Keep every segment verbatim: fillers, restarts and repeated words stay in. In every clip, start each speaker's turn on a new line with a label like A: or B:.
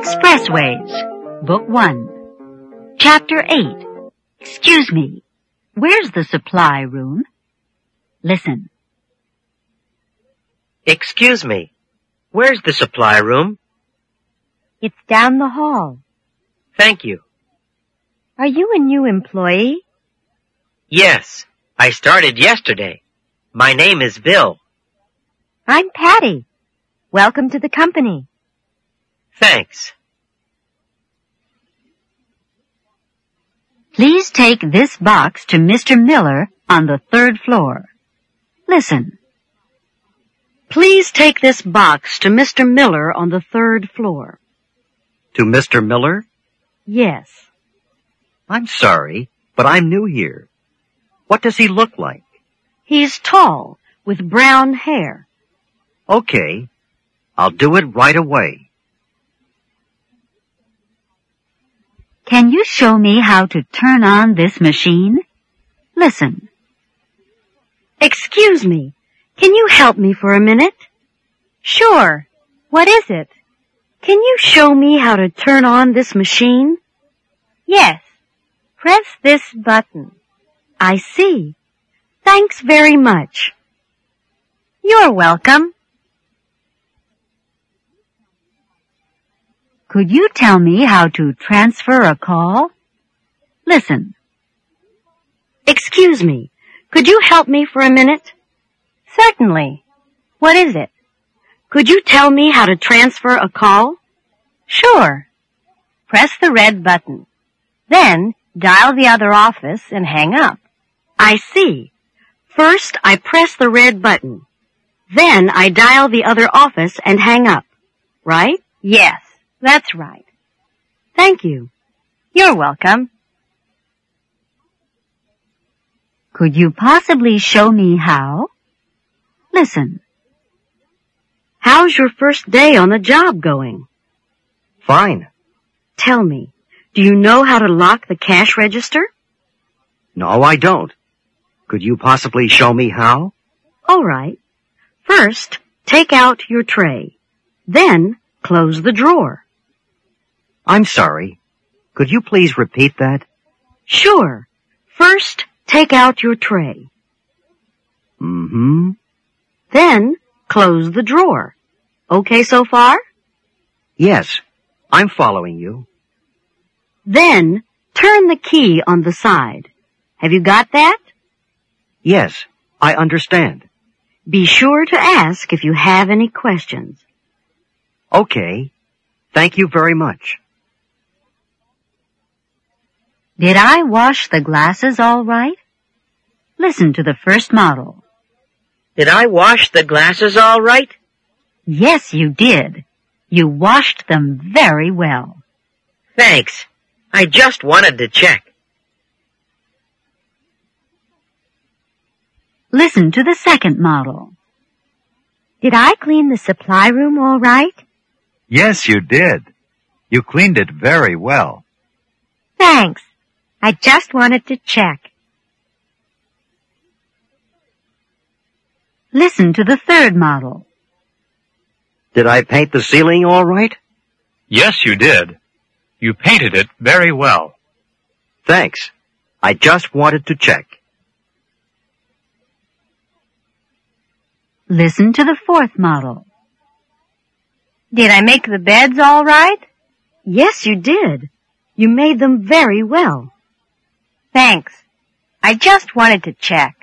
A: Expressways, Book one. Chapter eight. Excuse me, where's the supply room? Listen.
B: Excuse me, where's the supply room?
C: It's down the hall.
B: Thank you.
C: Are you a new employee?
B: Yes, I started yesterday. My name is Bill.
C: I'm Patty. Welcome to the company.
B: Thanks.
A: Please take this box to Mister Miller on the third floor. Listen. Please take this box to Mister Miller on the third floor.
D: To Mister Miller?
A: Yes.
D: I'm sorry, but I'm new here. What does he look like?
A: He's tall, with brown hair.
D: Okay, I'll do it right away.
A: Can you show me how to turn on this machine? Listen. Excuse me, can you help me for a minute?
C: Sure. What is it?
A: Can you show me how to turn on this machine?
C: Yes. Press this button.
A: I see. Thanks very much.
C: You're welcome.
A: Could you tell me how to transfer a call? Listen. Excuse me, could you help me for a minute?
C: Certainly. What is it?
A: Could you tell me how to transfer a call?
C: Sure. Press the red button. Then dial the other office and hang up.
A: I see. First, I press the red button. Then I dial the other office and hang up. Right?
C: Yes, that's right.
A: Thank you.
C: You're welcome.
A: Could you possibly show me how? Listen. How's your first day on the job going?
D: Fine.
A: Tell me, do you know how to lock the cash register?
D: No, I don't. Could you possibly show me how?
A: All right. First, take out your tray. Then, close the drawer.
D: I'm sorry. Could you please repeat that?
A: Sure. First, take out your tray.
D: Mm-hmm.
A: Then, close the drawer. Okay so far?
D: Yes, I'm following you.
A: Then, turn the key on the side. Have you got that?
D: Yes, I understand.
A: Be sure to ask if you have any questions.
D: Okay. Thank you very much.
A: Did I wash the glasses all right? Listen to the first model.
B: Did I wash the glasses all right?
A: Yes, you did. You washed them very well.
B: Thanks. I just wanted to check.
A: Listen to the second model.
C: Did I clean the supply room all right?
E: Yes, you did. You cleaned it very well.
C: Thanks. I just wanted to check.
A: Listen to the third model.
D: Did I paint the ceiling all right?
E: Yes, you did. You painted it very well.
D: Thanks. I just wanted to check.
A: Listen to the fourth model.
C: Did I make the beds all right?
A: Yes, you did. You made them very well.
C: Thanks. I just wanted to check.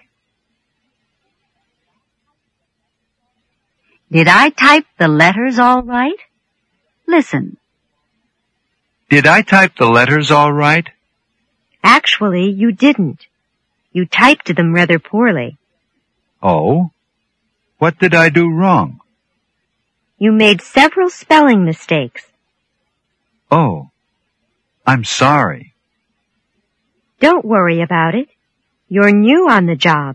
A: Did I type the letters all right? Listen.
E: Did I type the letters all right?
C: Actually, you didn't. You typed them rather poorly.
E: Oh? What did I do wrong?
C: You made several spelling mistakes.
E: Oh, I'm sorry.
C: Don't worry about it. You're new on the job.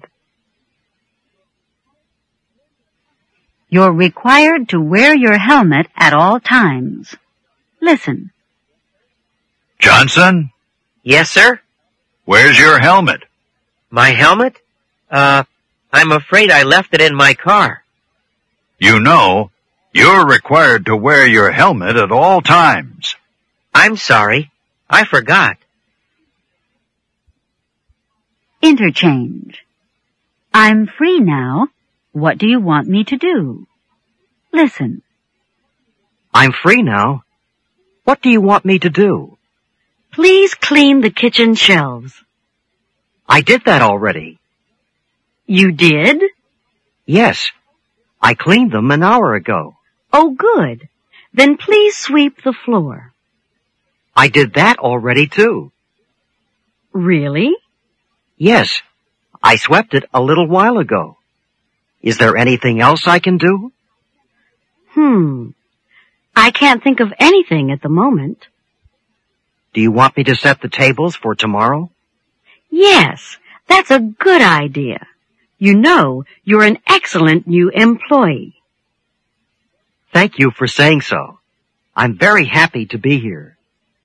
A: You're required to wear your helmet at all times. Listen.
E: Johnson?
B: Yes, sir?
E: Where's your helmet?
B: My helmet? Uh, I'm afraid I left it in my car.
E: You know, You're required to wear your helmet at all times.
B: I'm sorry. I forgot.
A: Interchange. I'm free now. What do you want me to do? Listen.
D: I'm free now. What do you want me to do?
A: Please clean the kitchen shelves.
D: I did that already.
A: You did?
D: Yes. I cleaned them an hour ago.
A: Oh, good. Then please sweep the floor.
D: I did that already too.
A: Really?
D: Yes. I swept it a little while ago. Is there anything else I can do?
A: Hmm. I can't think of anything at the moment.
D: Do you want me to set the tables for tomorrow?
A: Yes, that's a good idea. You know, you're an excellent new employee.
D: Thank you for saying so. I'm very happy to be here.